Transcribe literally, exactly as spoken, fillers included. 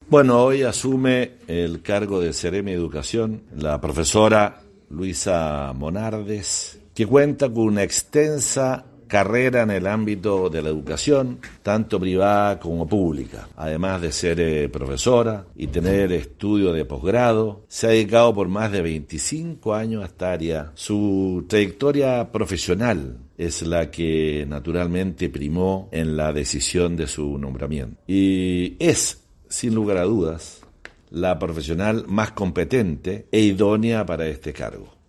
Bueno, hoy asume el cargo de Seremi de Educación la profesora Luisa Monardes, que cuenta con una extensa carrera en el ámbito de la educación, tanto privada como pública. Además de ser eh, profesora y tener estudio de posgrado, se ha dedicado por más de veinticinco años a esta área. Su trayectoria profesional es la que naturalmente primó en la decisión de su nombramiento. Y es, sin lugar a dudas, la profesional más competente e idónea para este cargo.